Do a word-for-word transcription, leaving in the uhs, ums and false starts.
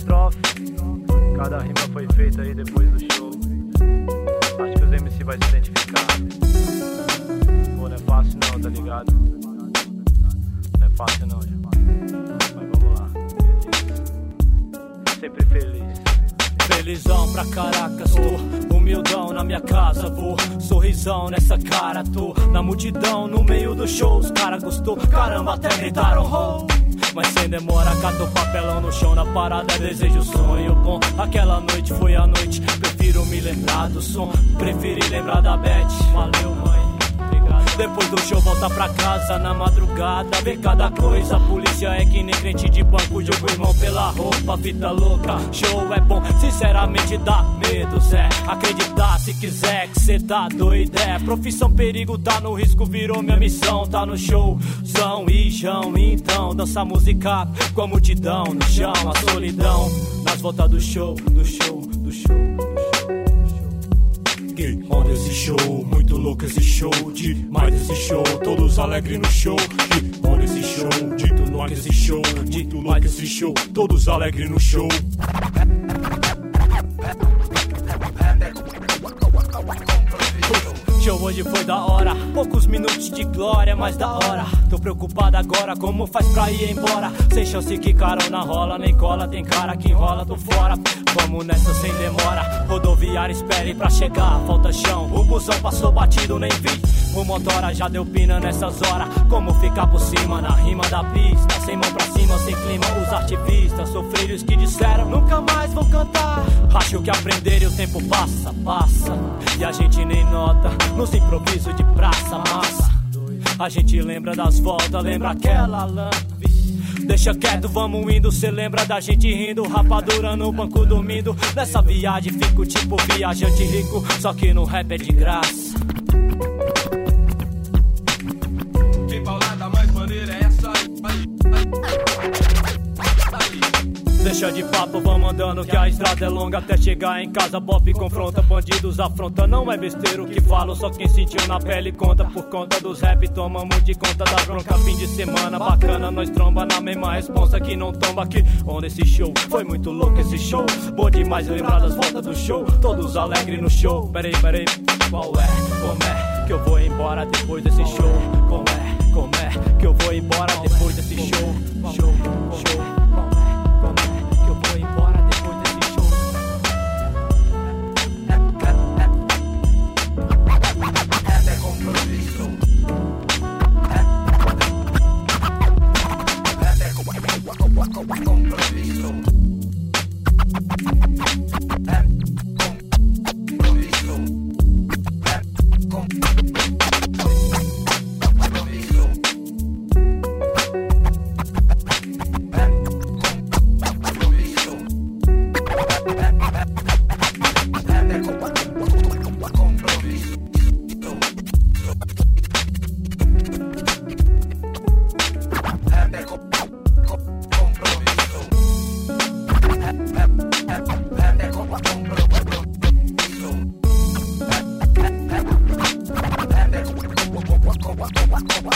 estrofe, cada rima foi feita aí depois do show. Acho que os M C vai se identificar. Pô, não é fácil não, tá ligado? Não é fácil não, já. Mas vamos lá, feliz. Sempre feliz. Felizão pra caracas, tô humildão na minha casa, vou sorrisão nessa cara, tô na multidão, no meio do show, os cara gostou, caramba, até gritaram ho. Mas sem demora, catou papelão no chão, na parada desejo sonho bom. Aquela noite foi a noite, prefiro me lembrar do som, preferi lembrar da Beth. Valeu, mãe. Depois do show volta pra casa na madrugada, vê cada coisa, a polícia é que nem crente de banco, jogo irmão pela roupa, vida louca, show é bom, sinceramente dá medo, Zé, acreditar se quiser que cê tá doido, é, profissão perigo, tá no risco, virou minha missão, tá no showzão e jão, então, dança música com a multidão, no chão, a solidão, nas voltas do show, do show, do show, do show. Que onda esse show, muito louco esse show, demais esse show, todos alegres no show. Que onda esse show, dito louco esse show, demais esse show, todos alegres no show. Show hoje foi da hora, poucos minutos de glória, mas da hora. Tô preocupado agora, como faz pra ir embora? Sem chance que carona rola, nem cola, tem cara que enrola, tô fora. Vamos nessa sem demora, rodoviária espere pra chegar, falta chão, o busão passou batido, nem vi. O motora já deu pina nessas horas, como ficar por cima na rima da pista. Sem mão pra cima, sem clima, os artivistas sofreram os que disseram, nunca mais vou cantar. Acho que aprenderam e o tempo passa, passa, e a gente nem nota, nos improvisos de praça, massa. A gente lembra das voltas, lembra aquela lã. Deixa quieto, vamos indo, cê lembra da gente rindo, rapadura no banco dormindo. Nessa viagem fico tipo viajante rico, só que no rap é de graça. Que paulada mais maneira é essa aí? Deixa de papo, vamos andando que a estrada é longa até chegar em casa. Bop confronta, bandidos afronta, não é besteira o que falo, só quem sentiu na pele conta. Por conta dos rap tomamos de conta da bronca, fim de semana bacana, nós tromba na mesma responsa que não tomba aqui. Onde esse show, foi muito louco esse show, bom demais lembrar das voltas do show, todos alegres no show. Peraí, peraí, qual é, como é que eu vou embora depois desse show? Como é, como é que eu vou embora depois desse show? Show, show. What?